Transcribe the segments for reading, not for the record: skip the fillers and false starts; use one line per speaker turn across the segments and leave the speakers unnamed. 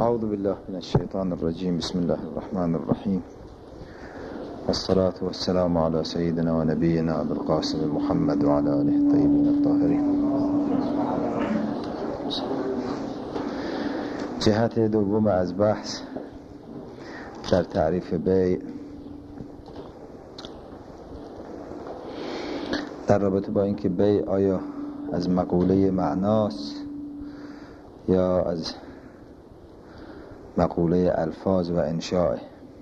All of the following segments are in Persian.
اعوذ بالله من الشیطان الرجیم. بسم الله الرحمن الرحیم. والصلاة والسلام على سیدنا و نبینا ابوالقاسم محمد و علی آله الطیبین الطاهرین. جهت دوم از بحث در تعریف بیع در رابطه با اینکه بیع آیا از مقوله معناست یا از مقوله الفاظ و انشاء.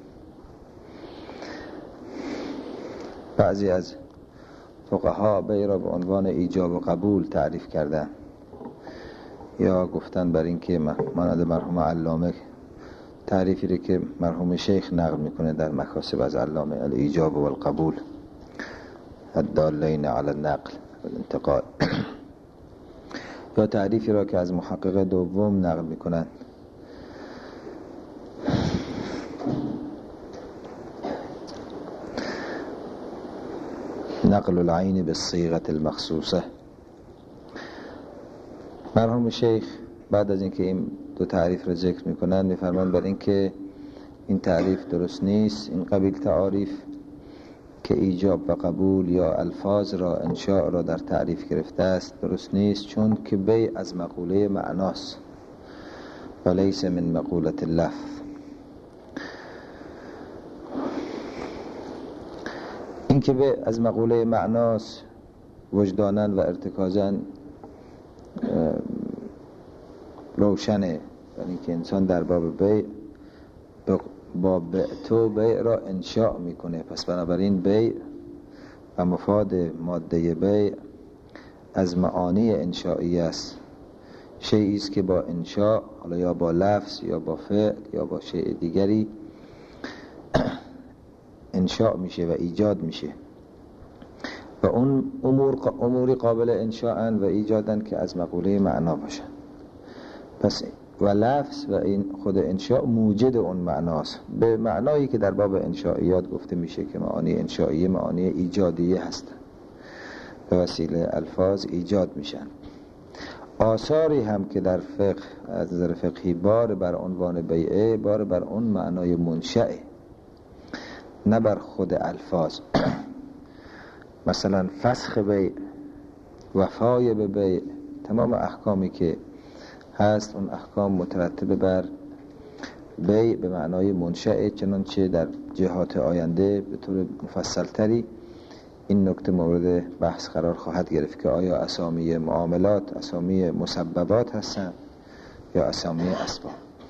بعضی از فقها بیع را به عنوان ایجاب و قبول تعریف کردن یا گفتن بر این که مانند مرحوم علامه تعریفی را که مرحوم شیخ نقل میکنه در مکاسب از علامه، الایجاب و القبول الدالین علی النقل و الانتقال، یا تعریفی را که از محقق دوم نقل میکنن نقل العین بالصیغه المخصوصه. مرحوم شیخ بعد از اینکه این دو تعریف را ذکر میکنن میفرمان بر اینکه این تعریف درست نیست، این قبیل تعاریف که ایجاب و قبول یا الفاظ را انشاء را در تعریف گرفته است درست نیست، چون که بیع از مقوله معناست و لیس من مقوله اللفظ. این که بیع از مقوله معناست وجداناً و ارتکازاً روشنه، یعنی که انسان در باب بیع با بعتو بیع را انشاء میکنه. پس بنابراین بیع و مفاد ماده بیع از معانی انشائی است، شیئی است که با انشاء، حالا یا با لفظ یا با فعل یا با شیء دیگری انشاء میشه و ایجاد میشه و اون اموری قابل انشاء و ایجادن که از مقوله معنا باشن. پس و لفظ و این خود انشاء موجد اون معناست، به معنایی که در باب انشائیات گفته میشه که معانی انشائیه معانی ایجادیه هستن، به وسیله الفاظ ایجاد میشن. آثاری هم که در فقه از نظر فقهی بار بر عنوان بیعه، بار بر اون معنای منشأه، نه بر خود الفاظ. مثلا فسخ بیع، وفای به بیع، تمام احکامی که هست اون احکام مترتب بر بیع به معنای منشأ، چنانچه در جهات آینده به طور مفصلتری این نکته مورد بحث قرار خواهد گرفت که آیا اسامی معاملات اسامی مسببات هستند یا اسامی اسباب.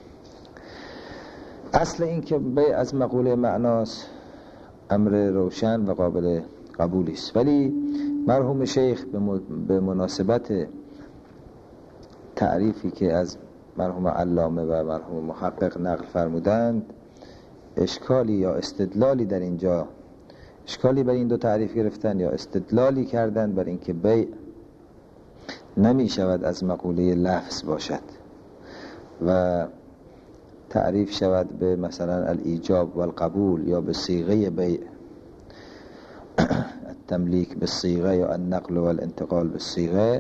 اصل این که بیع از مقوله معناست امر روشن و قابل قبولی است، ولی مرحوم شیخ به مناسبت تعریفی که از مرحوم علامه و مرحوم محقق نقل فرمودند اشکالی یا استدلالی در اینجا، اشکالی بر این دو تعریف گرفتن یا استدلالی کردن بر اینکه بیع نمی شود از مقوله لفظ باشد و تعریف شود به مثلا الایجاب و القبول یا به صیغه بیع، التملیک به صیغه یا النقل و الانتقال به صیغه.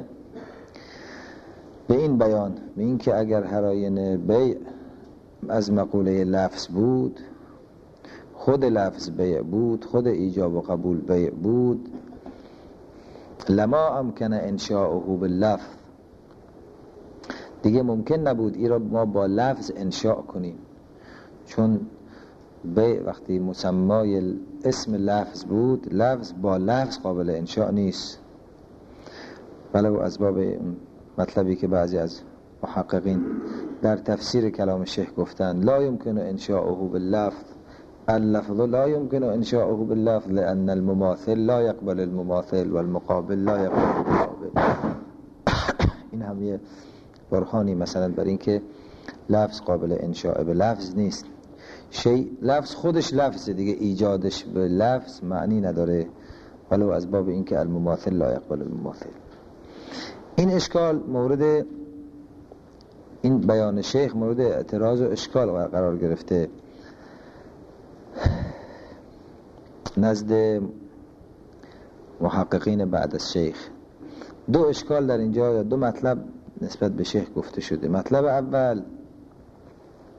به این بیان به این که اگر هراین بیع از مقوله لفظ بود، خود لفظ بیع بود، خود ایجاب و قبول بیع بود، لما امکن انشاؤه باللفظ، دیگه ممکن نبود این را ما با لفظ انشاء کنیم، چون بیع وقتی مسمای اسم لفظ بود، لفظ با لفظ قابل انشاء نیست. ولو از باب مطلبی که بعضی از محققین در تفسیر کلام شیخ گفتن لا يمكن انشاؤه باللفظ، اللفظ لا يمكن انشاؤه باللفظ لأن المماثل لا يقبل المماثل والمقابل لا يقبل المقابل. این هم یه برهانی مثلا بر این که لفظ قابل انشاء به لفظ نیست. لفظ خودش لفظ دیگه، ایجادش به لفظ معنی نداره، ولو از باب این که المماثل لا يقبل المماثل. این اشکال مورد این بیان شیخ مورد اعتراض و اشکال قرار گرفته نزد محققین بعد از شیخ. دو اشکال در اینجا یا دو مطلب نسبت به شیخ گفته شده. مطلب اول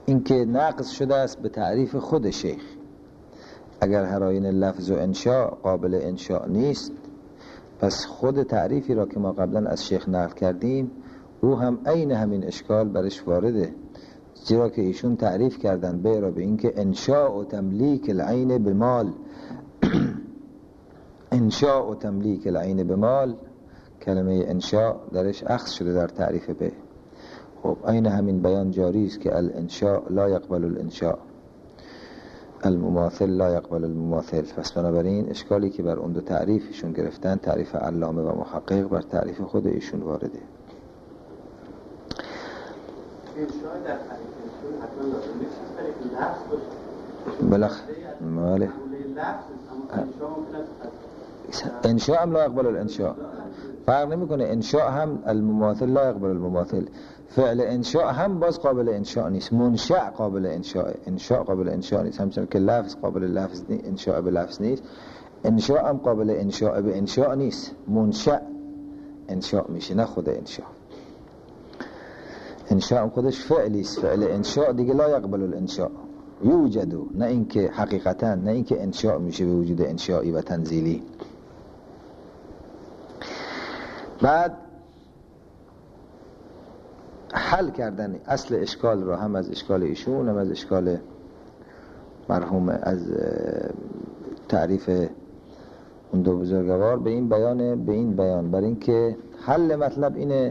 این که نقض شده است به تعریف خود شیخ. اگر هر آیین لفظ و انشاء قابل انشاء نیست، پس خود تعریفی را که ما قبلا از شیخ نقل کردیم او هم عین همین اشکال برش وارده، زیرا که ایشون تعریف کردن بیع را به این که انشاء و تملیک العین بمال انشاء و تملیک العین بمال، کلمه انشاء درش اخذ شده در تعریف بیع. خب عین همین بیان جاری است که الانشاء لا یقبل الانشاء، المماثل لا یقبل المماثل. پس بنابراین اشکالی که بر اون دو تعریفشون گرفتن، تعریف علامه و محقق، بر تعریف خود ایشون وارده.
انشاء در تعریف ایشون حتما لازم نیست تعریف لفظ باشه.
بله. انشاء هم لا یقبل الانشاء، فرق نمیکنه. انشاء هم المماثل لا یقبل المماثل، فعل انشاء هم باز قابل انشاء نیست. منشأ قابل انشاء، انشاء قابل انشاء نیست. همچنین که لفظ قابل لفظ نیست، انشاء به لفظ نیست. انشاء هم قابل انشاء به انشاء نیست، منشأ انشاء میشه نه خود انشاء. انشاء هم خودش فعلی است، فعل انشاء دیگه لا یقبل الانشاء یوجدو، نه اینکه حقیقتا، نه اینکه انشاء میشه به وجود انشائی و تنزیلی. بعد حل کردن اصل اشکال را هم از اشکال ایشون هم از اشکال مرحوم از تعریف اون دو بزرگوار به این بیان بر این که حل مطلب اینه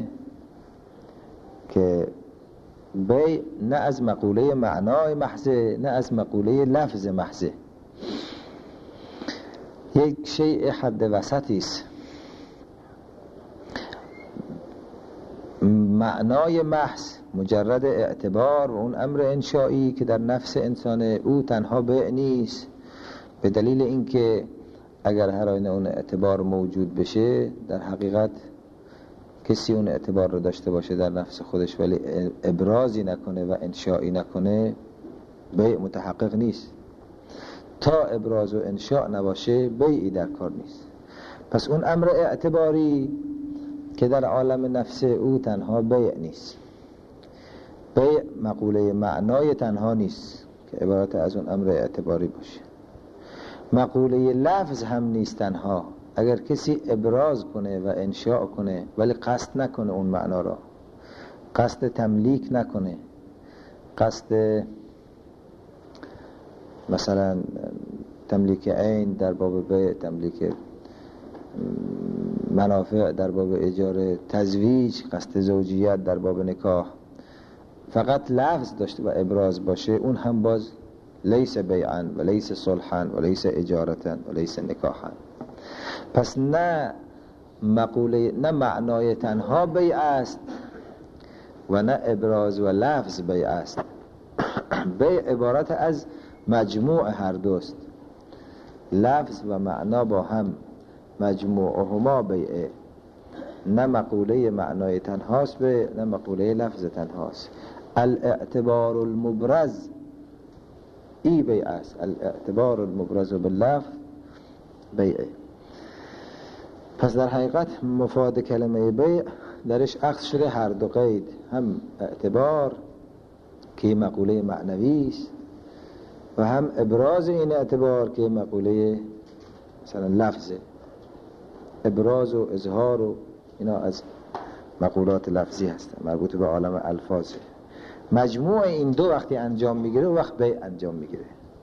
که بیع نه از مقوله معنای محضه نه از مقوله لفظ محضه، یک شیء حد وسطی است. معنای محض مجرد اعتبار و اون امر انشایی که در نفس انسان او تنها بیع نیست، به دلیل اینکه اگر هر آینه اون اعتبار موجود بشه، در حقیقت کسی اون اعتبار رو داشته باشه در نفس خودش ولی ابرازی نکنه و انشایی نکنه، بیع متحقق نیست. تا ابراز و انشاء نباشه بیعی در کار نیست. پس اون امر اعتباری که در عالم نفس او تنها بیع نیست، بیع مقوله معنای تنها نیست که عبارت از اون امر اعتباری باشه، مقوله لفظ هم نیست تنها. اگر کسی ابراز کنه و انشاء کنه ولی قصد نکنه اون معنا را، قصد تملیک نکنه، قصد مثلا تملیک عین در باب بیع، تملیک منافع در باب اجاره، تزویج، قصد زوجیت در باب نکاح، فقط لفظ داشته و ابراز باشه، اون هم باز لیس بیعا و لیس صلحا و لیس اجارتا و لیس نکاحا. پس نه مقوله، نه معنای تنها بیع است و نه ابراز و لفظ بیع است. بیع عبارت از مجموع هر دوست، لفظ و معنا با هم مجموعهما بیعه، نه مقوله معنای تنهاست به نه مقوله لفظ تنهاست. الاعتبار المبرز ای بیع است، الاعتبار المبرز باللفظ بیعه. پس در حقیقت مفاد کلمه بیع درش اخذ شده هر دو قید، هم اعتبار که مقوله معنوی است و هم ابراز این اعتبار که مقوله مثلا لفظه. ابراز و اظهار و اینا از مقولات لفظی هستن، مربوط به عالم الفاظه. مجموع این دو وقتی انجام میگیره وقت بیع انجام میگیره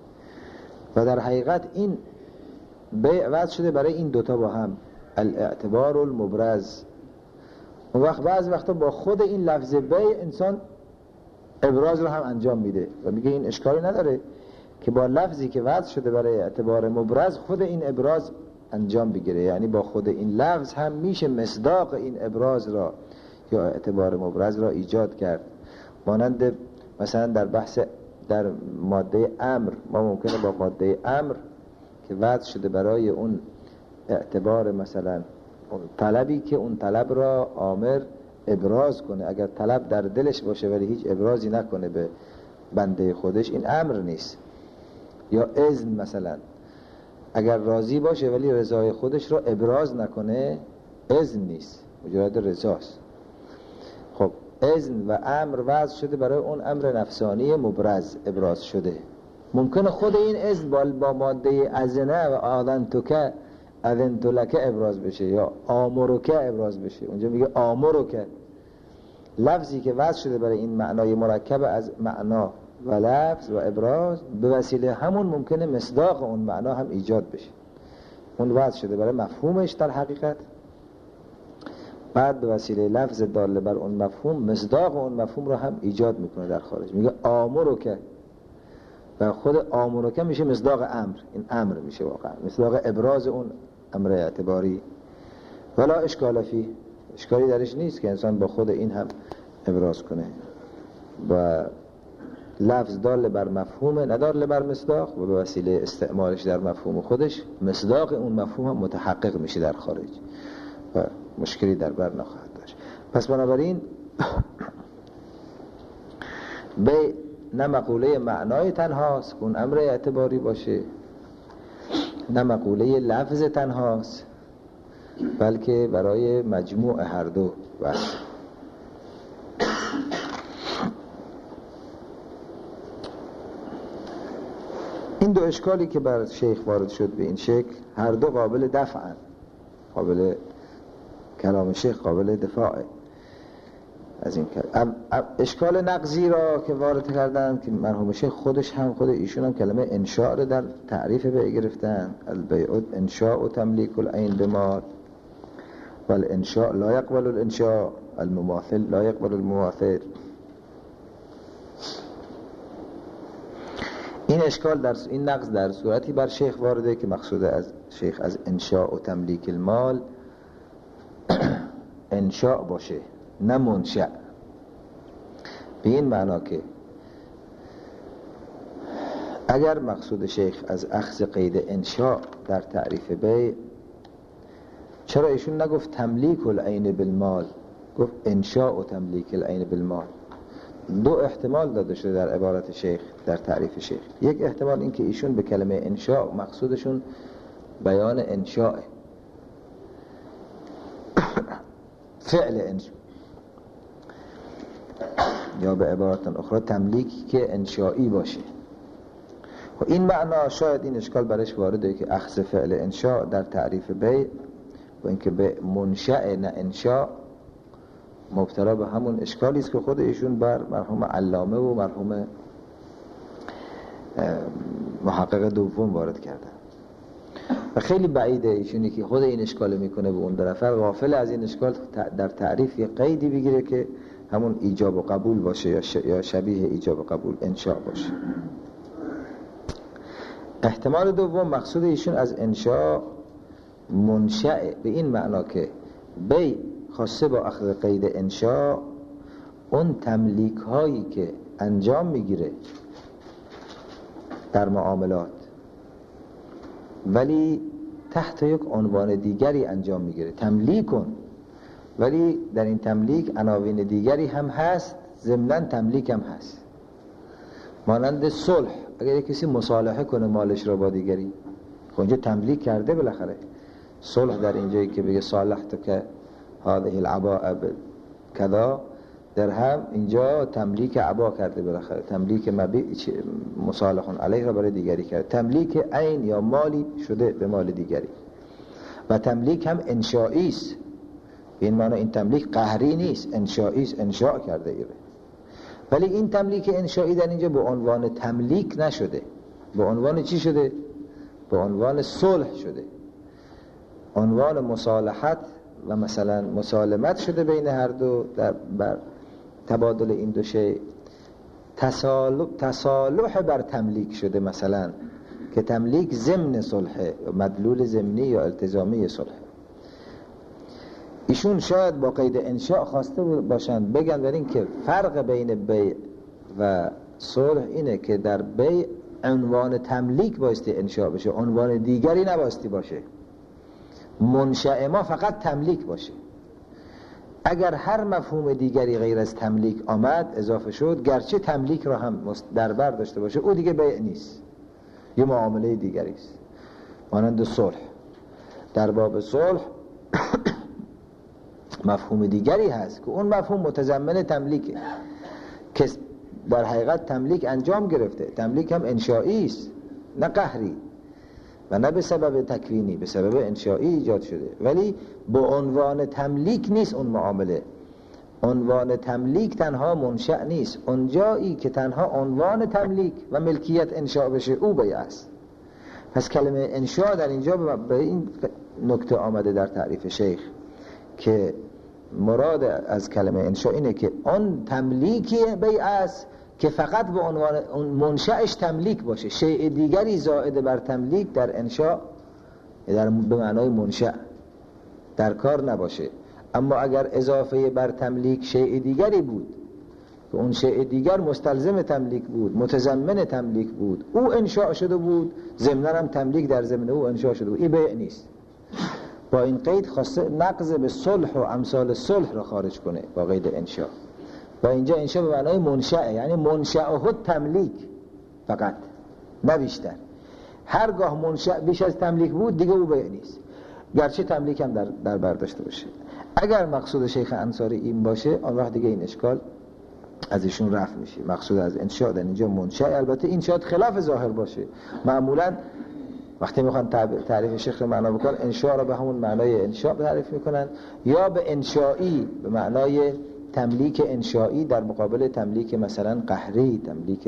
و در حقیقت این بیع وضع شده برای این دوتا با هم، الاعتبار المبرز. اون وقت بعض وقتا با خود این لفظ بیع انسان ابراز رو هم انجام میده و میگه این اشکالی نداره که با لفظی که وضع شده برای اعتبار مبرز خود این ابراز انجام بگیره، یعنی با خود این لفظ هم میشه مصداق این ابراز را یا اعتبار مبرز را ایجاد کرد. مانند مثلا در بحث در ماده امر، ما ممکنه با ماده امر که وضع شده برای اون اعتبار مثلا اون طلبی که اون طلب را آمر ابراز کنه، اگر طلب در دلش باشه ولی هیچ ابرازی نکنه به بنده خودش، این امر نیست. یا اذن مثلا اگر راضی باشه ولی رضای خودش را ابراز نکنه، اذن نیست، مجرد رضاست. خب اذن و امر وضع شده برای اون امر نفسانی مبرز ابراز شده. ممکنه خود این اذن با ماده اذنه و آذنتک اذنت لک ابراز بشه یا آمرک ابراز بشه. اونجا میگه آمرک، لفظی که وضع شده برای این معنای مرکب از معنا و لفظ و ابراز، به وسیله همون ممکنه مصداق اون معنا هم ایجاد بشه. اون وضع شده برای مفهومش در حقیقت، بعد به وسیله لفظ داله بر اون مفهوم مصداق اون مفهوم رو هم ایجاد میکنه در خارج. میگه آمرک، و خود آمرک میشه مصداق امر. این امر میشه واقعا مصداق ابراز اون امر اعتباری. ولا اشکال فی، اشکالی درش نیست که انسان با خود این هم ابراز کنه و لفظ دال بر مفهوم ندال بر مصداق، و به وسیله استعمالش در مفهوم خودش مصداق اون مفهوم هم متحقق میشه در خارج و مشکلی در بر نخواهد داشت. پس بنابراین به نه مقوله معنای تنهاست اون امر اعتباری باشه، نه مقوله لفظ تنهاست، بلکه برای مجموع هر دو بس. این دو اشکالی که بر شیخ وارد شد به این شکل، هر دو قابل دفعن، قابل کلام شیخ قابل دفاعه از این کلام. اشکال نقضی را که وارد کردن که مرحوم شیخ خودش هم خود ایشون هم کلمه انشاء رو در تعریف بیع گرفتن. البیع انشاء و تملیک العین بمال والانشاء لا يقبل الانشاء المماثل لا يقبل المماثل. این اشکال در این نقض در صورتی بر شیخ وارده که مقصود از شیخ از انشاء و تملیک المال انشاء باشه نه منشأ، به این معنا که اگر مقصود شیخ از اخذ قید انشاء در تعریف بیع، چرا ایشون نگفت تملیک العین بالمال، گفت انشاء و تملیک العین بالمال؟ دو احتمال داده شده در عبارت شیخ در تعریف شیخ. یک احتمال این که ایشون به کلمه انشاء مقصودشون بیان انشاء فعل انشاء، یا به عبارت اخرى تملیکی که انشائی باشه. و این معنا شاید این اشکال برش وارده که اخذ فعل انشاء در تعریف بیع و اینکه به منشأ نه انشاء مبتلا به همون اشکالی است که خود ایشون بر مرحوم علامه و مرحوم محقق دوم وارد کردن. و خیلی بعیده ایشونی که خود این اشکال میکنه به اون طرف غافل از این اشکال در تعریف یه قیدی بگیره که همون ایجاب و قبول باشه یا شبیه ایجاب و قبول انشاء باشه. احتمال دوم مقصود ایشون از انشاء منشأ به این معنا که بیع خاصه با اخذ قید انشاء اون تملیک هایی که انجام میگیره در معاملات ولی تحت یک عنوان دیگری انجام میگیره، تملیک کن، ولی در این تملیک عناوین دیگری هم هست، ضمناً تملیک هم هست. مانند صلح، اگر کسی مصالحه کنه مالش را با دیگری، خب اینجا تملیک کرده بالاخره. صلح در اینجایی که بگه صالحت که هذه العباء کذا درهم، اینجا تملیک عبا کرده بالاخره، تملیک مبیع مصالح علیه را برای دیگری کرده، تملیک عین یا مالی شده به مال دیگری. و تملیک هم انشائی است، این معنی این تملیک قهری نیست، انشائی است، انشاء کرده ایره. ولی این تملیک انشائی در اینجا به عنوان تملیک نشده، به عنوان چی شده؟ به عنوان صلح شده، عنوان مصالحت و مثلا مسالمت شده بین هر دو بر تبادل این دو شی. تصالح بر تملیک شده، مثلا که تملیک ضمن صلح، مدلول ضمنی یا التزامی صلح. ایشون شاید با قید انشاء خواسته باشند بگن در این که فرق بین بیع و صلح اینه که در بیع عنوان تملیک بایستی انشاء بشه، عنوان دیگری نبایستی باشه. منشأ ما فقط تملیک باشه. اگر هر مفهوم دیگری غیر از تملیک آمد اضافه شد، گرچه تملیک را هم در بر داشته باشه، او دیگه بیع نیست، یه معامله دیگری است. مانند صلح، در باب صلح مفهوم دیگری هست که اون مفهوم متضمن تملیکه که در حقیقت تملیک انجام گرفته. تملیک هم انشایی است، نه قهری و نه به سبب تکوینی، به سبب انشایی ایجاد شده، ولی به عنوان تملیک نیست اون معامله. عنوان تملیک تنها منشأ نیست، اون جایی که تنها عنوان تملیک و ملکیت انشاء بشه او بیع است. پس کلمه انشاء در اینجا به این نکته آمده در تعریف شیخ که مراد از کلمه انشاء اینه که اون تملیکی بیع است که فقط به عنوان اون منشأش تملیک باشه، شیء دیگری زائد بر تملیک در انشاء به معنای منشأ در کار نباشه. اما اگر اضافه بر تملیک شیء دیگری بود که اون شیء دیگر مستلزم تملیک بود، متضمن تملیک بود، او انشاء شده بود، ضمناً هم تملیک در ضمن او انشاء شده بود، این بیع نیست. با این قید خواسته نقض به صلح و امثال صلح را خارج کنه با قید انشاء. و اینجا انشاء به معنای منشأ، یعنی منشأه تملیک فقط، نه بیشتر. هرگاه منشأ بیش از تملیک بود دیگه او بیع نیست، گرچه تملیک هم در برداشته باشه. اگر مقصود شیخ انصاری این باشه، آن وقت دیگه این اشکال از ایشون رفع میشه. مقصود از انشاء در اینجا منشأ، البته این شاید خلاف ظاهر باشه. معمولا وقتی میخوان تعریف شیخ رو معنا بکنن، انشاء رو به همون معنای انشاء تعریف میکنن، یا به انشایی به معنای تملیک انشایی در مقابل تملیک مثلا قهری، تملیک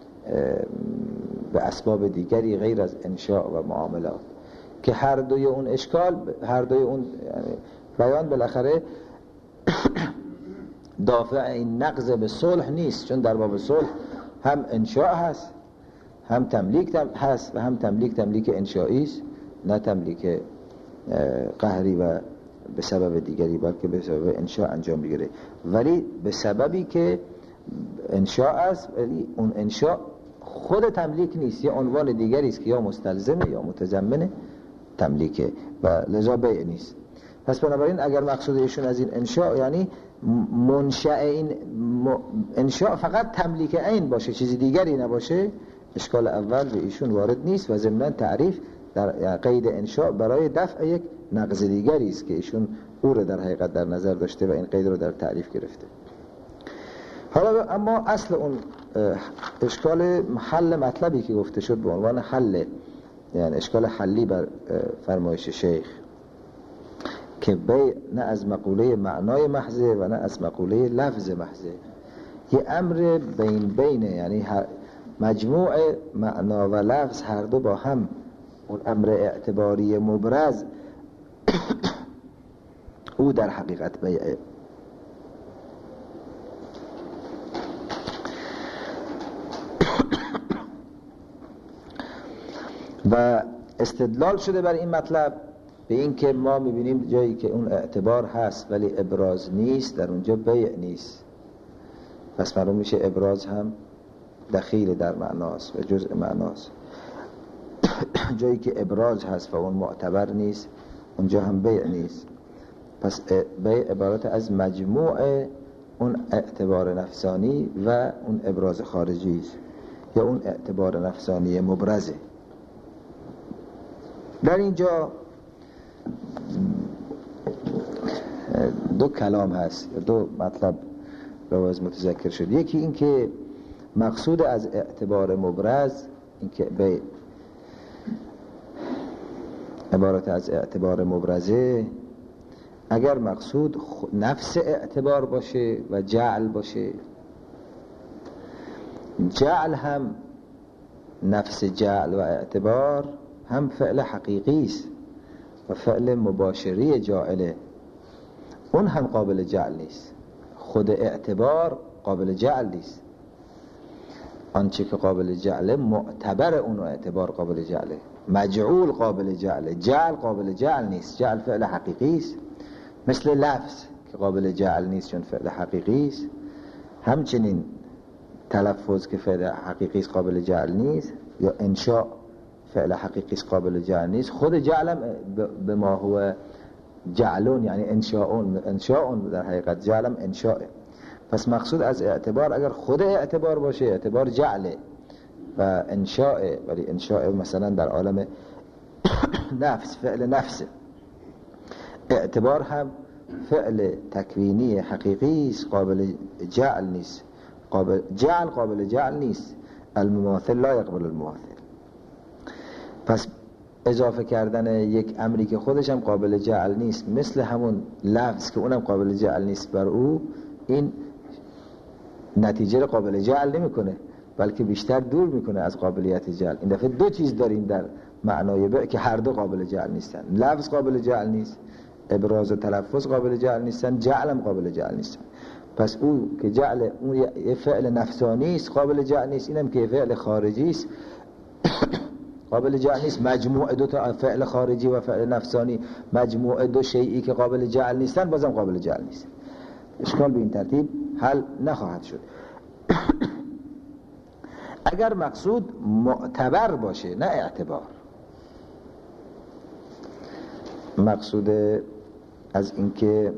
به اسباب دیگری غیر از انشاء و معاملات، که هر دوی اون اشکال، هر دوی اون یعنی بیان بالاخره دافع این نقض به صلح نیست، چون در باب صلح هم انشاء هست، هم تملیک هست و هم تملیک انشایی است، نه تملیک قهری و به سبب دیگری، بلکه به سبب انشاء انجام بگیره. ولی به سببی که انشاء است، ولی اون انشاء خود تملیک نیست، یه عنوان دیگری است که یا مستلزمه یا متضمن تملیکه و لذا بیع نیست. پس بنابراین اگر مقصود ایشون از این انشاء یعنی منشأ این انشاء فقط تملیک عین باشه، چیزی دیگری نباشه، اشکال اول به ایشون وارد نیست و ضمناً تعریف در قید انشاء برای دفع یک نقض دیگری است که ایشون او رو در حقیقت در نظر داشته و این قید رو در تعریف گرفته. حالا اما اصل اون اشکال حل مطلبی که گفته شد به عنوان حل، یعنی اشکال حلی بر فرمایش شیخ که بیع نه از مقوله معنای محضه و نه از مقوله لفظ محضه، یه امر بینه، یعنی مجموع معنا و لفظ هر دو با هم اون امر اعتباری مبرز او در حقیقت بیعه. و استدلال شده بر این مطلب به این که ما میبینیم جایی که اون اعتبار هست ولی ابراز نیست، در اونجا بیع نیست. پس معلوم میشه ابراز هم دخیل در معناست و جزء معناست. جایی که ابراز هست و اون معتبر نیست، اونجا هم بیع نیست. پس بیع عبارت از مجموع اون اعتبار نفسانی و اون ابراز خارجی است، یا اون اعتبار نفسانی مبرزه. در اینجا دو کلام هست، دو مطلب باز متذکر شد. یکی این که مقصود از اعتبار مبرز، این که به عبارت از اعتبار مبرزه، اگر مقصود نفس اعتبار باشه و جعل باشه، جعل هم نفس جعل و اعتبار هم فعل حقیقی است و فعل مباشری جاعله، اون هم قابل جعل نیست. خود اعتبار قابل جعل نیست، آنچه که قابل جعله معتبر اون اعتبار قابل جعله، مجعول قابل جعله، جعل قابل جعل نیست. جعل فعل حقیقی است، مثل لفظ که قابل جعل نیست چون فعل حقیقی است، همچنین تلفظ که فعل حقیقی است قابل جعل نیست، یا انشاء فعل حقیقی است قابل جعل نیست. خود جعلم به ما هو جعلون یعنی انشاء در حقیقت جعلم انشاء. پس مقصود از اعتبار اگر خود اعتبار باشه، اعتبار جعله و انشاء، ولی انشاء مثلا در عالم نفس، فعل نفس. اعتبار هم فعل تکوینی حقیقی است، قابل جعل نیست. قابل جعل نیست. المماثل لا یقبل المماثل. پس اضافه کردن یک امری که خودش هم قابل جعل نیست، مثل همون لفظ که اونم قابل جعل نیست بر او، این نتیجه رو قابل جعل نمیکنه، بلکه بیشتر دور میکنه از قابلیت جعل. این دفعه دو چیز داریم در معنای به که هر دو قابل جعل نیستن. لفظ قابل جعل نیست، ابراز و تلفظ قابل جعل نیستن، جعل هم قابل جعل نیستن. پس او که جعل اون یه فعل نفسانی است قابل جعل نیست، اینم که فعل خارجی است قابل جعل نیست. مجموع دو تا فعل خارجی و فعل نفسانی، مجموع دو شیئی که قابل جعل نیستن، بازم قابل جعل نیست. اشکال به این ترتیب حل نخواهد شد. اگر مقصود معتبر باشه نه اعتبار، مقصود از اینکه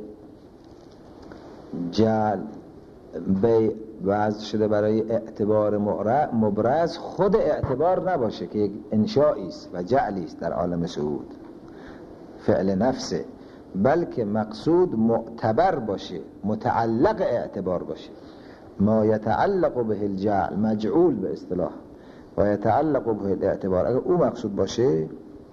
جعل به وضع شده برای اعتبار مبرز، خود اعتبار نباشه که یک انشائی است و جعلی است در عالم شهود، فعل نفسه، بلکه مقصود معتبر باشه، متعلق اعتبار باشه. ما یتعلق به الجعل مجعول به اصطلاح و یتعلق به الاعتبار، اگر او مقصود باشه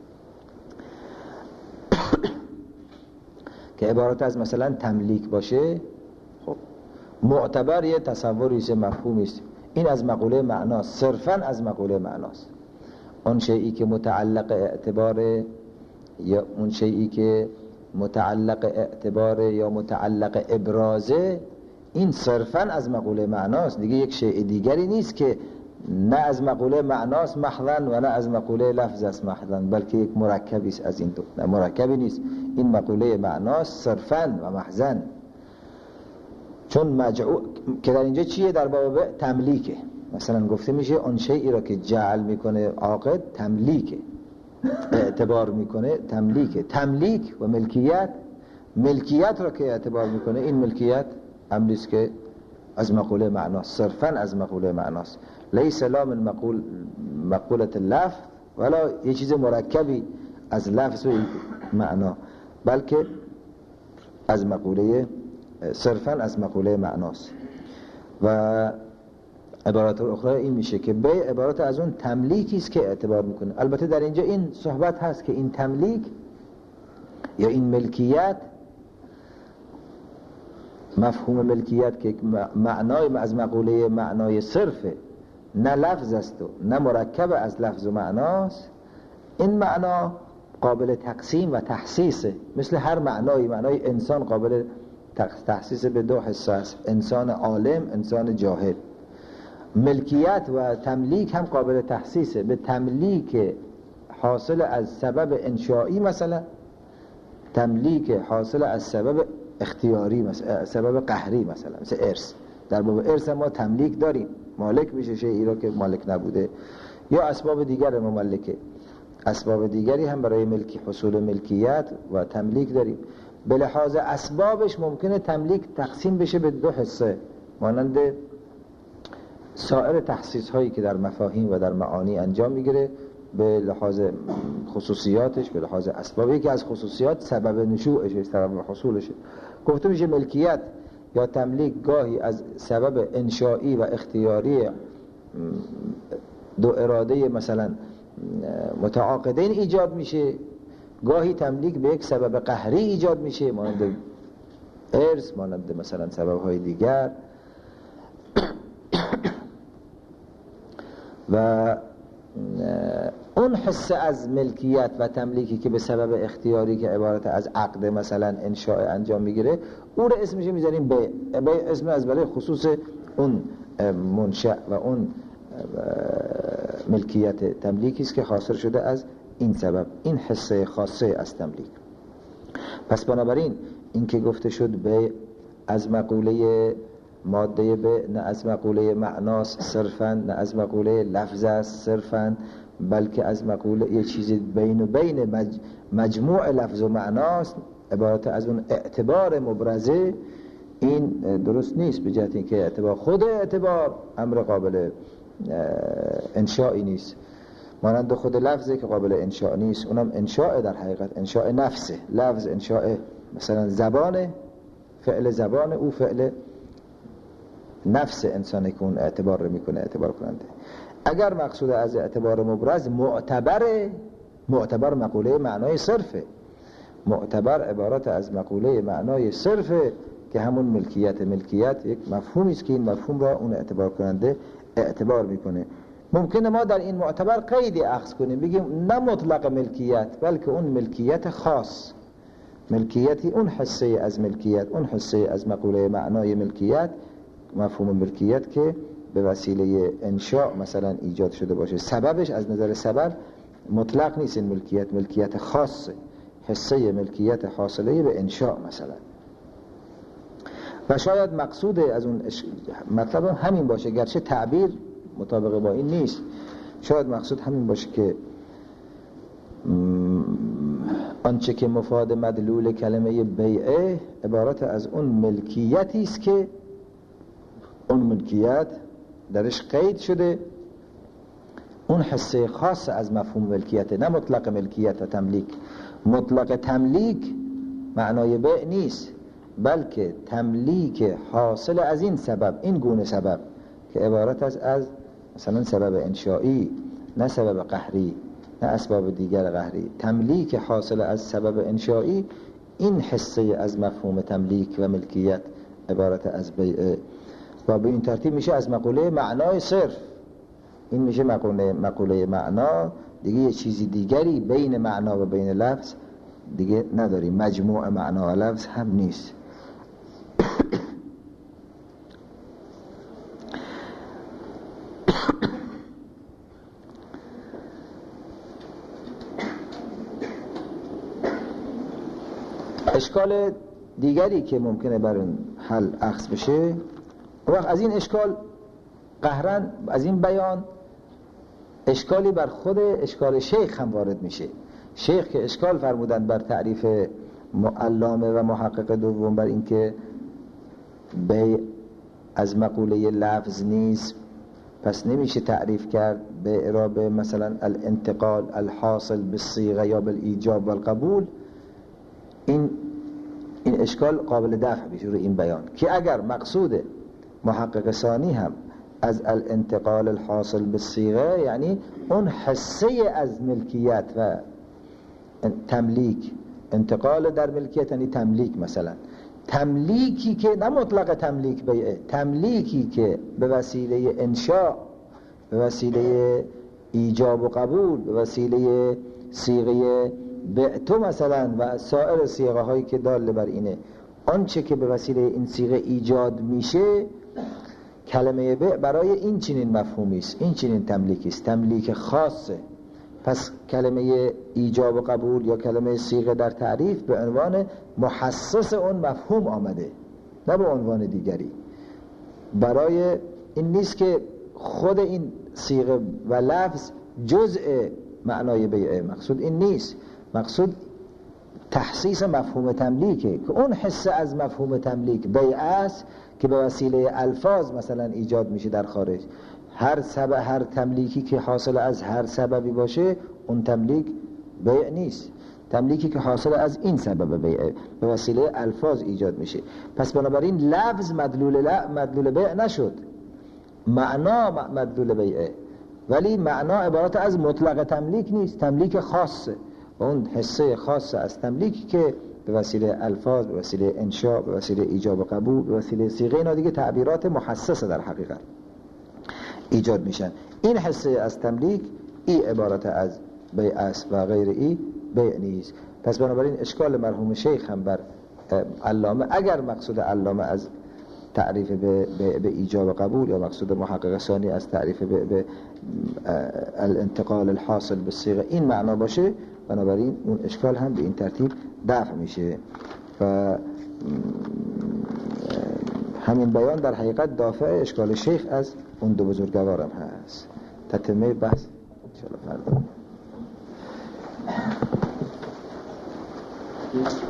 که عبارت از مثلا تملیک باشه، خب معتبر یه تصوری است، مفهومی است، این از مقوله معناست، صرفا از مقوله معناست. اون شیئی که متعلق اعتباره یا اون شیئی که متعلق اعتباره یا متعلق ابرازه، این صرفا از مقوله معناست، دیگه یک شیء دیگری نیست که نه از مقوله معناست محضاً و نه از مقوله لفظ است محضاً، بلکه یک مرکبی است از این دو. نه مرکبی نیست، این مقوله معناست صرفاً و محضاً. چون مجعول که در اینجا چیه؟ در باب تملیکه. مثلا گفته میشه اون شیئی را که جعل میکنه عاقد تملیکه، اعتبار میکنه تملیکه. تملیک و ملکیت را که اعتبار میکنه، این ملکیت امریست که از مقوله معناست، صرفاً از مقوله معناست، لیس لا من مقولت اللفظ ولا یه چیز مرکبی از لفظ و معنا، بلکه از مقوله صرفاً از مقوله معناست. و عبارات اخرى این میشه که به عبارات از اون تملیکی است که اعتبار میکنه. البته در اینجا این صحبت هست که این تملیک یا این ملکیت، مفهوم ملکیت که معنای از مقوله معنای صرفه، نه لفظ است و نه مرکب از لفظ و معناست، این معنا قابل تقسیم و تخصیصه. مثل هر معنای انسان قابل تخصیص به دو حصه است، انسان عالم، انسان جاهل. ملکیت و تملیک هم قابل تخصیصه به تملیک حاصل از سبب انشائی، مثلا تملیک حاصل از سبب اختیاری، مثلا سبب قهری، مثل ارث. در باب ارث ما تملیک داریم، مالک میشه شیئی را که مالک نبوده، یا اسباب دیگر مملکه. اسباب دیگری هم برای حصول ملکیت و تملیک داریم. به لحاظ اسبابش ممکنه تملیک تقسیم بشه به دو حصه، مانند سایر تخصیص هایی که در مفاهیم و در معانی انجام میگیره. به لحاظ خصوصیاتش، به لحاظ اسبابی که از خصوصیات سبب نشوعشه، سبب حصولشه. گفته میشه ملکیت یا تملیک گاهی از سبب انشائی و اختیاری دو اراده مثلا متعاقدین ایجاد میشه، گاهی تملیک به یک سبب قهری ایجاد میشه، مانند ارث، مانند مثلا سبب‌های دیگر. و اون حصه از ملکیت و تملیکی که به سبب اختیاری که عبارت از عقد مثلا انشاء انجام میگیره، اون رو اسمش میذاریم به اسم از برای خصوص اون منشأ و اون ملکیت تملیکی است که حاصل شده از این سبب، این حصه خاصه از تملیک. پس بنابراین این که گفته شد به از مقوله ماده به، نه از مقوله معناست صرفاً، نه از مقوله لفظ است صرفاً، بلکه از مقوله یه چیز بین و بین مجموع لفظ و معناست، عبارت از اون اعتبار مبرزه، این درست نیست. به جهت اینکه اعتبار، خود اعتبار امر قابل انشائی نیست، مانند خود لفظه که قابل انشاء نیست، اونم انشاء در حقیقت انشاء نفسه. لفظ انشاء مثلا زبان، فعل زبان او فعل نفس انسانی که اون اعتبار رو میکنه اعتبار کننده. اگر مقصود از اعتبار مبرز معتبر مقوله معنای صرفه، معتبر عبارت از مقوله معنای صرفه که همون ملکیت یک مفهومی است که این مفهوم را اون اعتبار کننده اعتبار میکنه. ممکنه ما در این معتبر قیدی اخذ کنیم، بگیم نه مطلق ملکیت، بلکه اون ملکیت خاص، ملکیتی اون حصه از ملکیت، اون حصه از مقوله معنای ملکیت، مفهوم ملکیت که به وسیله انشاء مثلا ایجاد شده باشه. سببش از نظر سبب مطلق نیست، این ملکیت خاصه، حصه ملکیت حاصله به انشاء مثلا. و شاید مقصود از اون مطلب همین باشه، گرچه تعبیر مطابق با این نیست. شاید مقصود همین باشه که آنچه که مفاد مدلول کلمه بیعه عبارت از اون ملکیتی است که اون ملکیت درش قید شده، اون حصه خاص از مفهوم ملکیت، نه مطلق ملکیت و تملیک. مطلق تملیک معنای بیع نیست، بلکه تملیک حاصل از این سبب، این گونه سبب که عبارت از مثلا سبب انشایی، نه سبب قهری، نه اسباب دیگر قهری. تملیک حاصل از سبب انشایی، این حصه از مفهوم تملیک و ملکیت عبارت از بیع و به این ترتیب میشه از مقوله معنای صرف. این میشه مقوله معنا، دیگه یه چیزی دیگری بین معنا و بین لفظ دیگه نداریم، مجموع معنا و لفظ هم نیست. اشکال دیگری که ممکنه بر اون حل اخذ بشه، وقت از این اشکال قهرن، از این بیان اشکالی بر خود اشکال شیخ هم وارد میشه. شیخ که اشکال فرمودند بر تعریف علامه و محقق دوم بر این که بیع از مقوله لفظ نیست، پس نمیشه تعریف کرد بیع را به مثلا الانتقال الحاصل بالصیغه یا بالایجاب والقبول. این اشکال قابل دفع بشه رو این بیان که اگر مقصود محقق ثانی هم از الانتقال الحاصل بالصیغه یعنی اون حصه از ملکیت و تملیک، انتقال در ملکیت یعنی تملیک، مثلا تملیکی که نه مطلق تملیک بیعه، تملیکی که به وسیله انشاء، به وسیله ایجاب و قبول، به وسیله صیغه بعتو مثلا و سایر صیغه هایی که داله بر اینه، آنچه که به وسیله این صیغه ایجاد میشه، کلمه بیع برای این چنین مفهومی است، این چنین تملیکی است، تملیک خاصه. پس کلمه ایجاب و قبول یا کلمه صیغه در تعریف به عنوان محسس اون مفهوم آمده، نه به عنوان دیگری. برای این نیست که خود این صیغه و لفظ جزء معنای بیعه، مقصود این نیست، مقصود تحسیس مفهوم تملیکه که اون حصه از مفهوم تملیک بیعه است که به وسیله الفاظ مثلا ایجاد میشه در خارج. هر تملیکی که حاصل از هر سببی باشه اون تملیک بیع نیست، تملیکی که حاصل از این سبب بیعه به وسیله الفاظ ایجاد میشه. پس بنابراین لفظ مدلول بیع نشد، معنا مدلول بیعه، ولی معنا عبارت از مطلق تملیک نیست، تملیک خاصه، اون حصه خاصه از تملیکی که به وسیله الفاظ، به وسیله انشاء، به وسیله ایجاب و قبول، به وسیله صیغه، اینا دیگه تعبیرات محسسه در حقیقت ایجاد میشن. این حصه از تملیک ای عبارت از بیع است و غیر ای بیع نیست. پس بنابراین اشکال مرحوم شیخ هم بر علامه، اگر مقصود علامه از تعریف به ایجاب و قبول یا مقصود محقق ثانی از تعریف به الانتقال الحاصل بالصیغه این معنا باشه، بنابراین اون اشکال هم به این ترتیب دفع میشه و همین بیان در حقیقت دافع اشکال شیخ از اون دو بزرگوارم هست. تتمه بحث انشاءالله فردا.